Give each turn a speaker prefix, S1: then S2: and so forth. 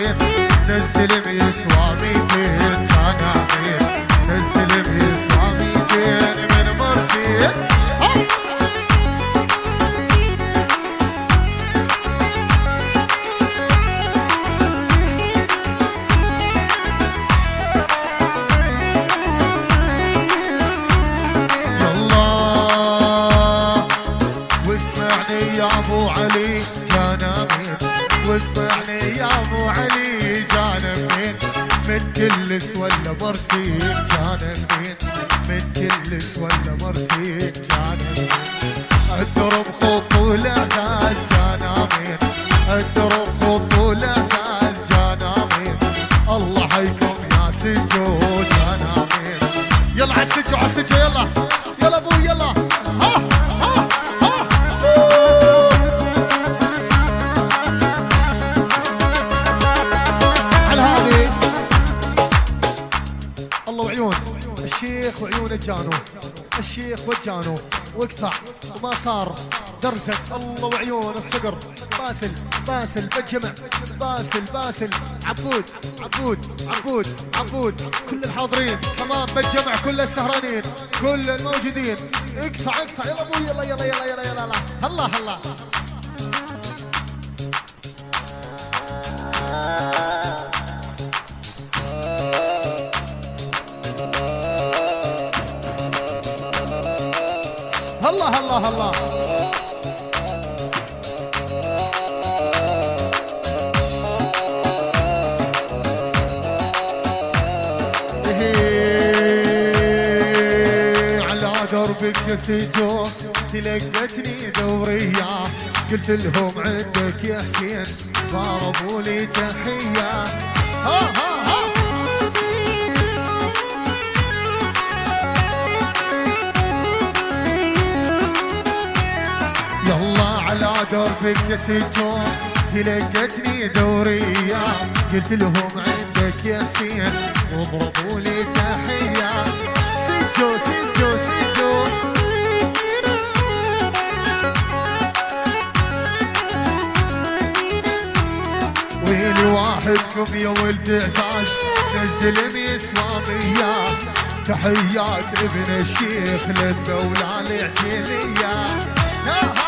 S1: امين نزل بيسوى 200 كان امين نزل بيسوى 200 من مرسي. يا ابو علي جان امين واسمعني يا ابو علي جان امين من كلس ولا مرسيك جان امين من كلس ولا مرسيك جان امين الدرب خط ولا زال جان امين الدرب خط ولا زال جان امين الله حيكم يا سجو جان امين. يلا على السجو على السجو يلا يلا ابو يلا ها ها الله وعيون الشيخ وعيون الجانو الشيخ والجانو واقطع وما صار درزك. الله وعيون الصقر باسل باسل بالجمع باسل باسل عبود عبود عبود عبود كل الحاضرين كمان بالجمع كل السهرانين كل الموجودين اقطع اقطع يلا ابوي يلا يلا يلا يلا يلا هلا هلا هلا هلا هلا على دربك يا سجو تلقتني دورية قلت لهم عندك يا حسين ضربوا لي تحية ها ها ها يلا على دربك يا سجو تلقتني دورية قلت لهم عندك يا حسين واضربوا لي تحية سجو سجو سجو ويلي واحدكم يا ولد عزاز نزل بيسوى 100 تحيات ابن الشيخ للدولة العجيلية.